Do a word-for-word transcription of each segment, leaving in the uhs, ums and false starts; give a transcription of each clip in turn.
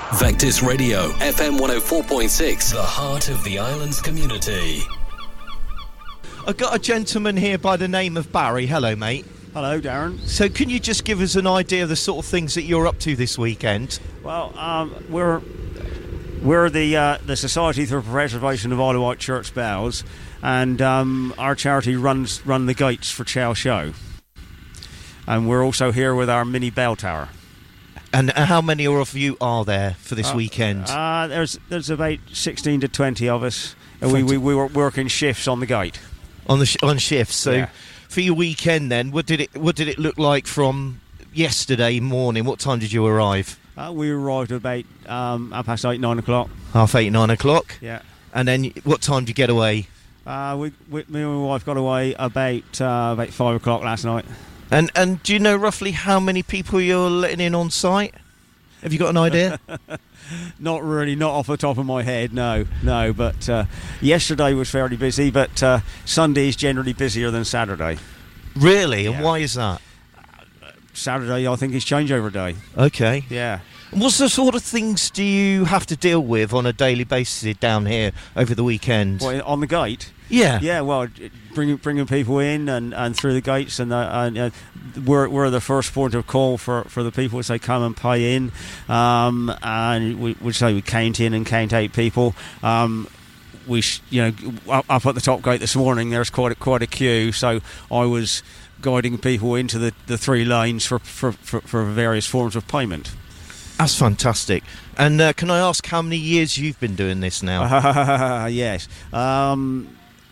Vectis Radio, F M one oh four point six, the heart of the island's community. I've got a gentleman here by the name of Barry. Hello, mate. Hello, Darren. So can you just give us an idea of the sort of things that you're up to this weekend? Well, um, we're we're the uh, the Society for the Preservation of Isle of Wight Church Bells, and um, our charity runs run the gates for Chow Show. And we're also here with our mini bell tower. And how many of you are there for this uh, weekend? Uh, there's there's about sixteen to twenty of us, and we, we we were working shifts on the gate. On the sh- on shifts. So yeah. For your weekend, then, what did it what did it look like from yesterday morning? What time did you arrive? Uh, we arrived at about um, half past eight, nine o'clock. Half eight, nine o'clock. Yeah. And then what time did you get away? Uh, we, we me and my wife got away about uh, about five o'clock last night. And and do you know roughly how many people you're letting in on site? Have you got an idea? Not really, not off the top of my head, no, no. But uh, yesterday was fairly busy, but uh, Sunday is generally busier than Saturday. Really? And yeah. why is that? Uh, Saturday, I think, is changeover day. Okay. Yeah. And what sort of things do you have to deal with on a daily basis down here over the weekend? Well, on the gate? Yeah. Yeah, well, bringing bringing people in and, and through the gates, and, uh, and uh, we're we're the first point of call for, for the people as they come and pay in, um, and we would say we count in and count out people. Um, we sh- you know up, up at the top gate this morning, there's quite a, quite a queue, so I was guiding people into the, the three lanes for, for, for, for various forms of payment. That's fantastic. And uh, can I ask how many years you've been doing this now? Uh, yes. Um,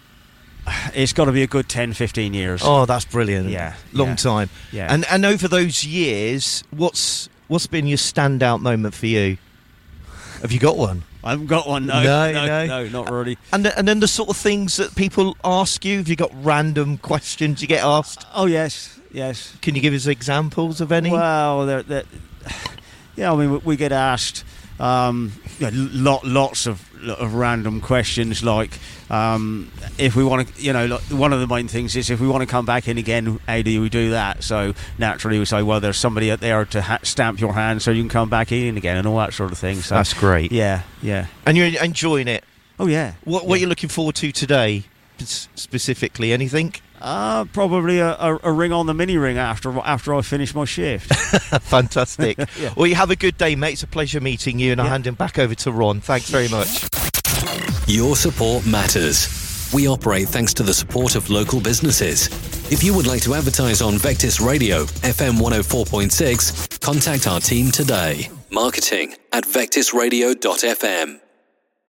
it's got to be a good ten, fifteen years. Oh, that's brilliant. Yeah. Long yeah. time. Yeah. And and over those years, what's what's been your standout moment for you? Have you got one? I haven't got one, no. No, no, no. no not really. And and then the sort of things that people ask you, have you got random questions you get asked? Oh, yes, yes. Can you give us examples of any? Well, they're, they're, yeah, I mean, we, we get asked um, you know, lot, lots of, of random questions, like um, if we want to, you know, like, one of the main things is if we want to come back in again, how do we do that? So naturally we say, well, there's somebody out there to ha- stamp your hand so you can come back in again, and all that sort of thing. So that's great. Yeah, yeah. And you're enjoying it? Oh, yeah. What, what yeah. are you looking forward to today, specifically? Anything? Uh, probably a, a, a ring on the mini ring after after I finish my shift. Fantastic. Yeah. Well, you have a good day, mate. It's a pleasure meeting you, and I'll yeah. hand him back over to Ron. Thanks very much. Your support matters. We operate thanks to the support of local businesses. If you would like to advertise on Vectis Radio, F M one oh four point six, contact our team today. Marketing at vectis radio dot f m.